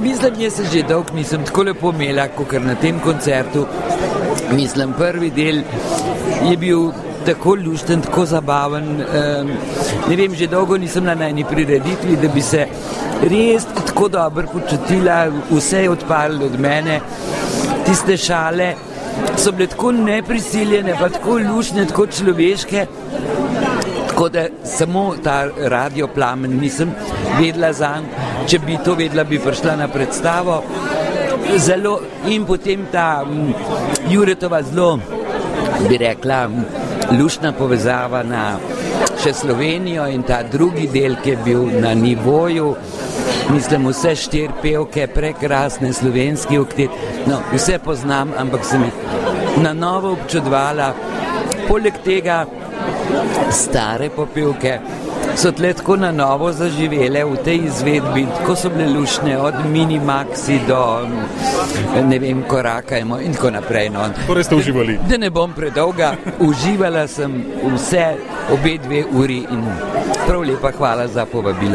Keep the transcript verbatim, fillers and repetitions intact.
mislim, jaz se že dolgo nisem tako lepo imela, kot na tem koncertu. Mislim, prvi del je bil tako lušten, tako zabaven. Um, ne vem, že dolgo nisem na najni prireditvi, da bi se res tako dobro počutila, vse je odparilo od mene. Tiste šale so bile tako neprisiljene, pa tako lušne, tako človeške. Tako da samo ta Radio Plamen nisem vedela zanj. Če bi to vedela, bi prišla na predstavo. Zelo, in potem ta um, Juretova zelo, bi rekla, lušna povezava na še Slovenijo in ta drugi del, ki je bil na nivoju, mislim, vse štiri pevke, prekrasne, slovenski oktet, no, vse poznam, ampak sem jih na novo občudovala. Poleg tega stare popevke so tle tako na novo zaživele v tej izvedbi, tako so bile lušne, od Mini Maxi do, ne vem, Korakajmo in tako naprej. No. Torej ste uživali? Da ne bom predolga, uživala sem vse, obe dve uri in prav lepa hvala za povabilo.